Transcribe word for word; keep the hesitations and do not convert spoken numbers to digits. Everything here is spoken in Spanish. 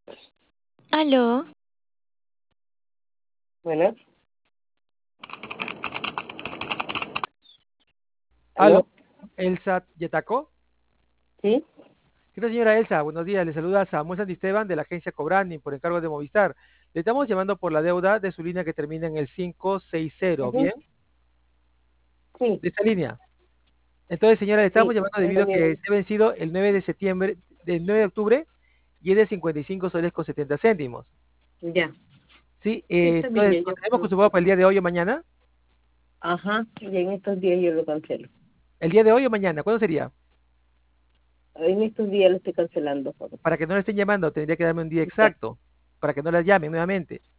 Aló, Bueno, Aló, ¿aló? Elsa Yetaco. ¿Sí? ¿Qué tal, señora Elsa? Buenos días. Le saluda Samuel Santisteban de la agencia Cobranding por encargo de Movistar. Le estamos llamando por la deuda de su línea que termina en el cinco seis cero, Ujú. ¿bien? Sí, De esta línea. Entonces, señora, le estamos sí, llamando debido a entendido. que se ha vencido el nueve de septiembre, del nueve de octubre, y es de cincuenta y cinco soles con setenta céntimos. Ya. Sí, Sí, eh, está bien, entonces, ya lo yo tenemos creo. consumado para el día de hoy o mañana. Ajá, y en estos días yo lo cancelo. ¿El día de hoy o mañana? ¿Cuándo sería? En estos días lo estoy cancelando, joder. Para que no le estén llamando, tendría que darme un día Ya, exacto, para que no la llamen nuevamente.